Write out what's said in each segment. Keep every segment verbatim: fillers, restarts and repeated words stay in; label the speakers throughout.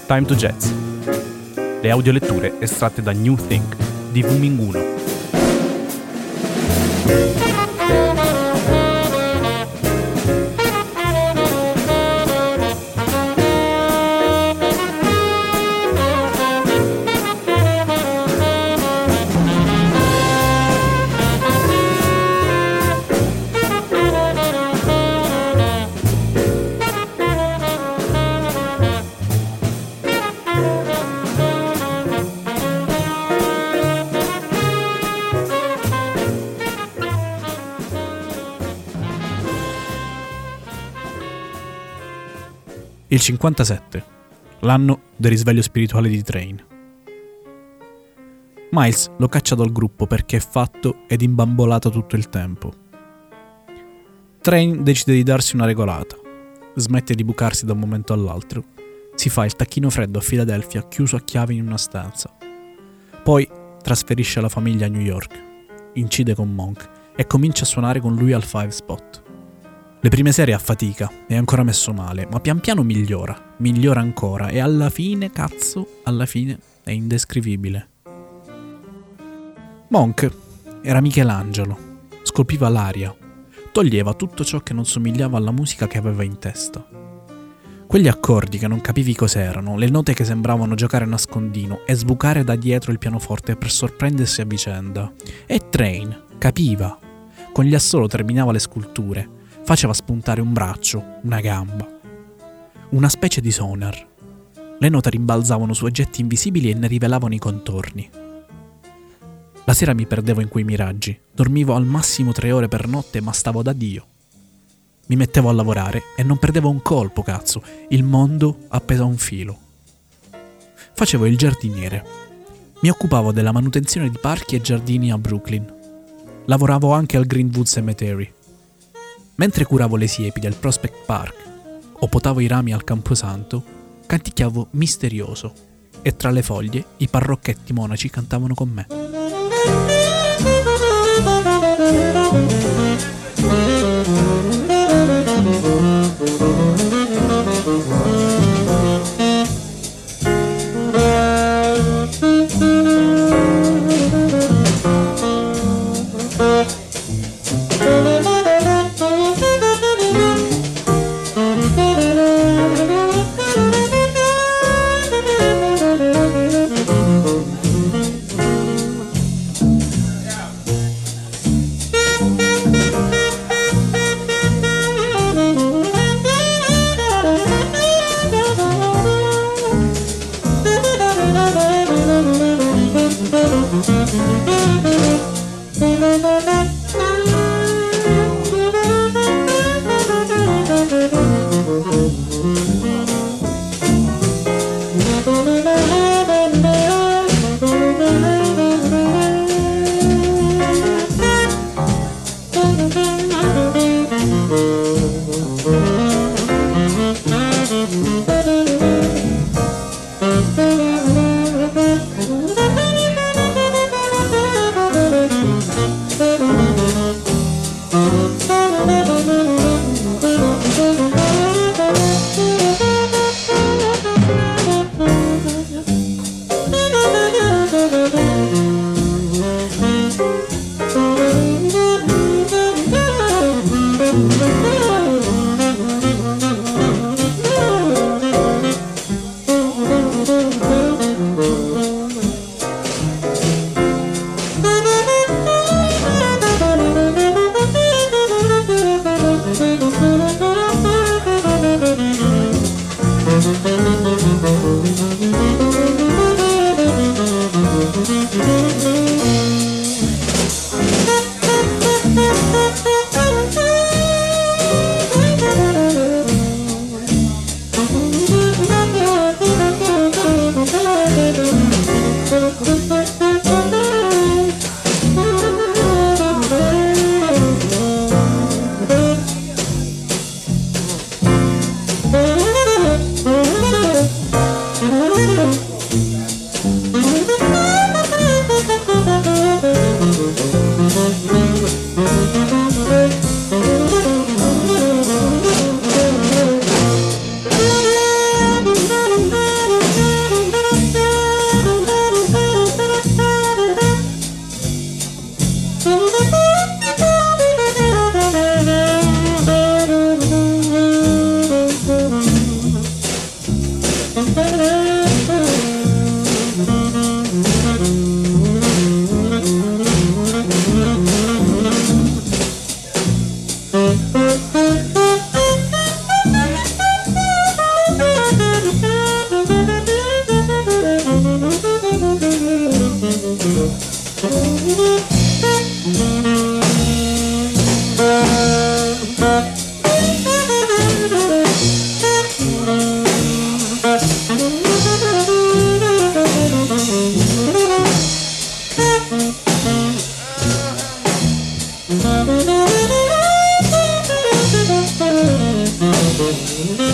Speaker 1: Time to Jazz. Le audioletture estratte da New Think di Wuming uno. Il cinquantasette, l'anno del risveglio spirituale di Train. Miles lo caccia dal gruppo perché è fatto ed imbambolato tutto il tempo. Train decide di darsi una regolata, smette di bucarsi da un momento all'altro, si fa il tacchino freddo a Philadelphia chiuso a chiave in una stanza. Poi trasferisce la famiglia a New York, incide con Monk e comincia a suonare con lui al Five Spot. Le prime serie a fatica, è ancora messo male, ma pian piano migliora, migliora ancora e alla fine, cazzo, alla fine è indescrivibile. Monk era Michelangelo, scolpiva l'aria, toglieva tutto ciò che non somigliava alla musica che aveva in testa. Quegli accordi che non capivi cos'erano, le note che sembravano giocare a nascondino e sbucare da dietro il pianoforte per sorprendersi a vicenda. E Train capiva, con gli assolo terminava le sculture, faceva spuntare un braccio, una gamba. Una specie di sonar. Le note rimbalzavano su oggetti invisibili e ne rivelavano i contorni. La sera mi perdevo in quei miraggi. Dormivo al massimo tre ore per notte, ma stavo da Dio. Mi mettevo a lavorare e non perdevo un colpo, cazzo. Il mondo appeso a un filo. Facevo il giardiniere. Mi occupavo della manutenzione di parchi e giardini a Brooklyn. Lavoravo anche al Greenwood Cemetery. Mentre curavo le siepi del Prospect Park o potavo i rami al Camposanto, canticchiavo misterioso e tra le foglie i parrocchetti monaci cantavano con me.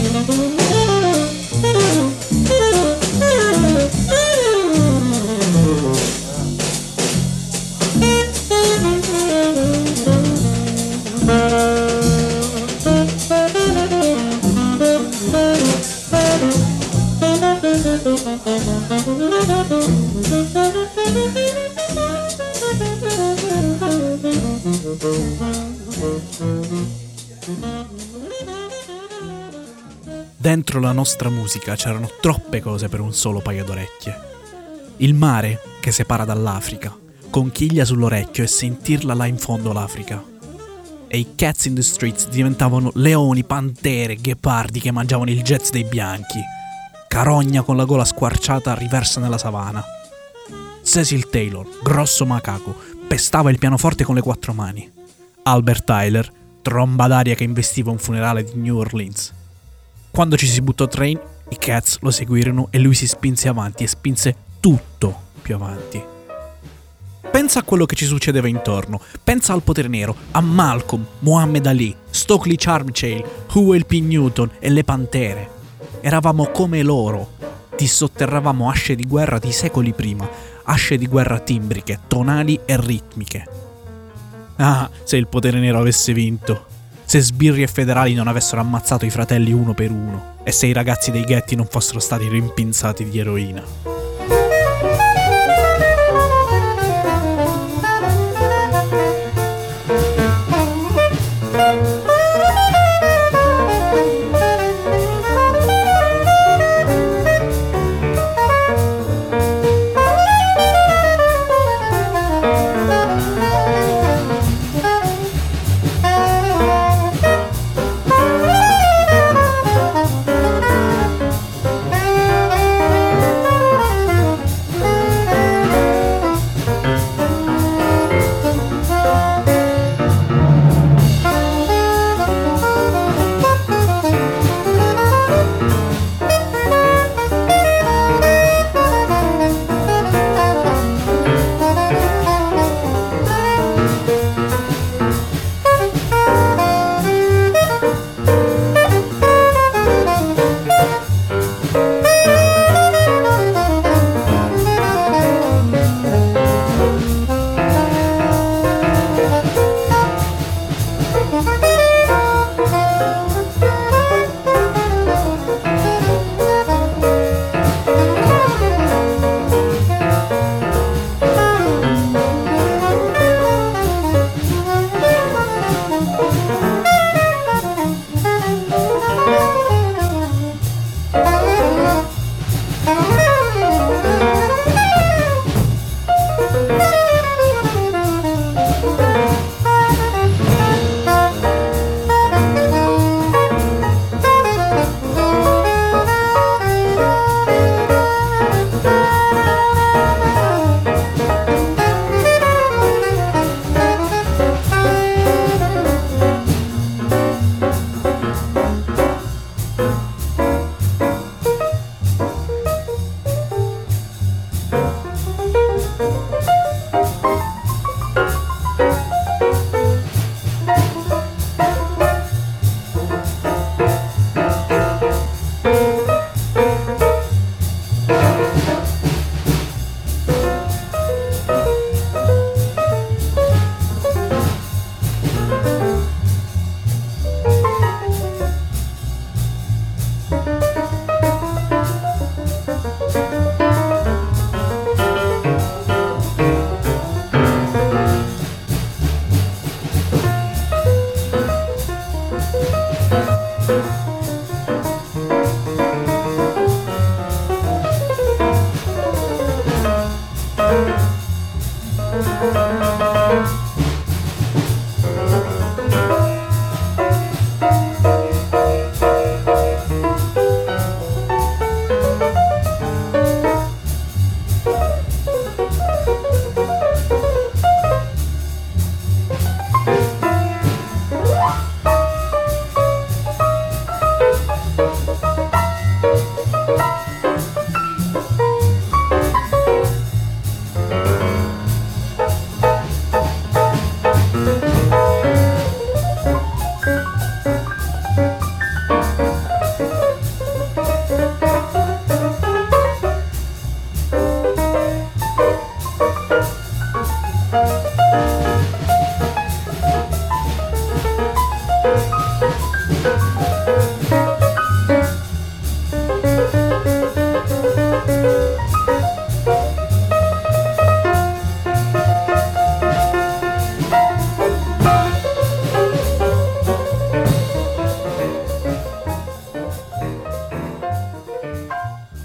Speaker 1: Dentro la nostra musica c'erano troppe cose per un solo paio d'orecchie. Il mare che separa dall'Africa, conchiglia sull'orecchio e sentirla là in fondo l'Africa. E i Cats in the Streets diventavano leoni, pantere, ghepardi che mangiavano il jazz dei bianchi. Carogna con la gola squarciata riversa nella savana. Cecil Taylor, grosso macaco, pestava il pianoforte con le quattro mani. Albert Tyler, tromba d'aria che investiva un funerale di New Orleans. Quando ci si buttò Train, i Cats lo seguirono e lui si spinse avanti e spinse tutto più avanti. Pensa a quello che ci succedeva intorno, pensa al potere nero, a Malcolm, Muhammad Ali, Stokely Charmchail, Huey P. Newton e le Pantere. Eravamo come loro, dissotterravamo asce di guerra di secoli prima, asce di guerra timbriche, tonali e ritmiche. Ah, se il potere nero avesse vinto! Se sbirri e federali non avessero ammazzato i fratelli uno per uno e se i ragazzi dei ghetti non fossero stati rimpinzati di eroina.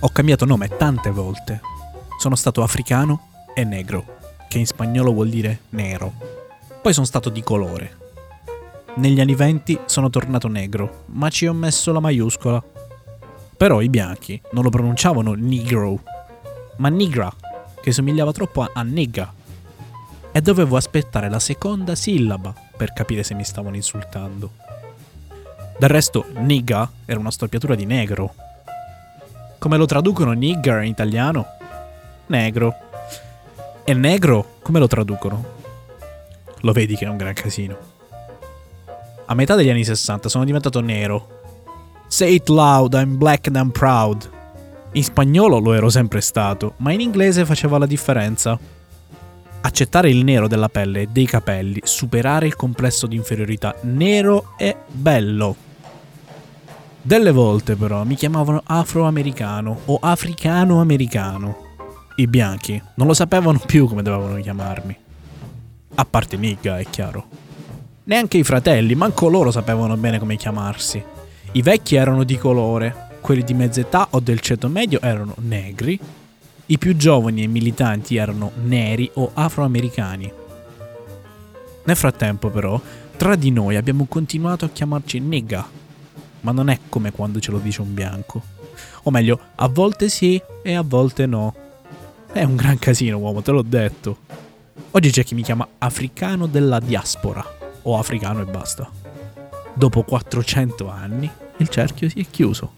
Speaker 1: Ho cambiato nome tante volte. Sono stato africano e negro, che in spagnolo vuol dire nero. Poi sono stato di colore. Negli anni venti sono tornato negro, ma ci ho messo la maiuscola. Però i bianchi non lo pronunciavano negro, ma nigra, che somigliava troppo a, a nigga. E dovevo aspettare la seconda sillaba per capire se mi stavano insultando. Del resto, nigga era una storpiatura di negro. Come lo traducono nigger in italiano? Negro. E negro come lo traducono? Lo vedi che è un gran casino. A metà degli anni sessanta sono diventato nero. Say it loud, I'm black and I'm proud. In spagnolo lo ero sempre stato, ma in inglese faceva la differenza. Accettare il nero della pelle e dei capelli, superare il complesso di inferiorità. Nero è bello. Delle volte però mi chiamavano afroamericano o africano-americano. I bianchi non lo sapevano più come dovevano chiamarmi. A parte nigga, è chiaro. Neanche i fratelli, manco loro sapevano bene come chiamarsi. I vecchi erano di colore, quelli di mezza età o del ceto medio erano negri, i più giovani e militanti erano neri o afroamericani. Nel frattempo però, tra di noi abbiamo continuato a chiamarci nigga, ma non è come quando ce lo dice un bianco. O meglio, a volte sì e a volte no. È un gran casino, uomo, te l'ho detto. Oggi c'è chi mi chiama africano della diaspora, o africano e basta. Dopo quattrocento anni, il cerchio si è chiuso.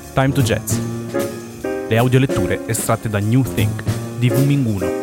Speaker 2: Time to Jazz. Le audioletture estratte da New Think di Wu Ming uno.